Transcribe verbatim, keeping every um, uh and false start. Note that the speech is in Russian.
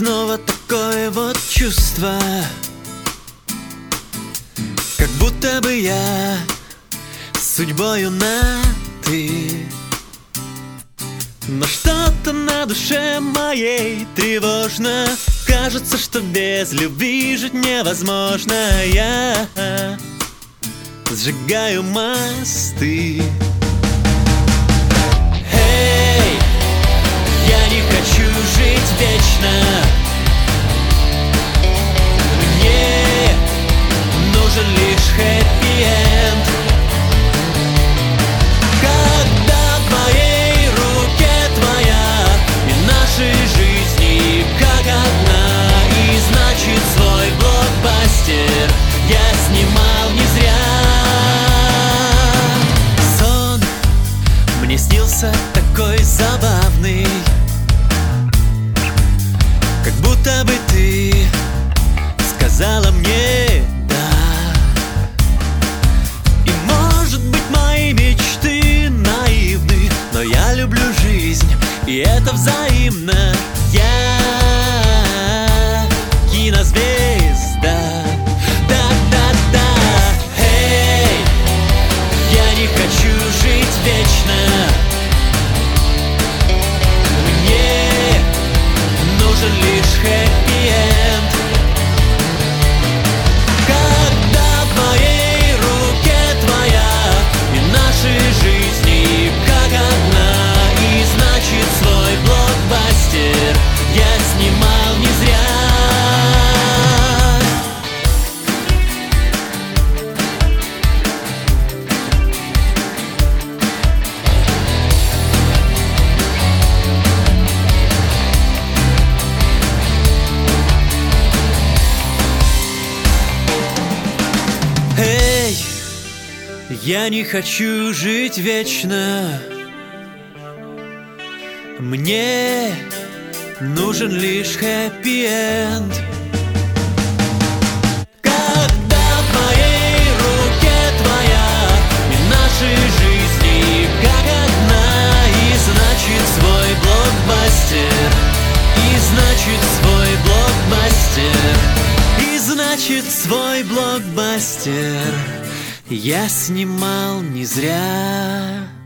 снова такое вот чувство, как будто бы я с судьбою на «ты». Но что-то на душе моей тревожно. Кажется, что без любви жить невозможно. Я сжигаю мосты. Эй, я не хочу жить вечно. Мне нужен лишь хэппи-энд. Когда в моей руке твоя и нашей жизни как одна, и значит свой блокбастер я снимал не зря. Сон мне снился такой забавный, как будто бы ты сказала мне «да». И может быть мои мечты наивны, но я люблю жизнь, и это взаимно. Я кинозвезда. Да-да-да. Эй, я не хочу жить вечно. Мне нужен лишь хэппи-энд. Когда в моей руке твоя и нашей жизни как одна, и значит свой блокбастер я снимал не зря. Эй, я не хочу жить вечно. Мне нужен лишь хэппи-энд. Когда в моей руке твоя и нашей жизни как одна, и значит свой блокбастер, и значит свой блокбастер, и значит свой блокбастер я снимал не зря.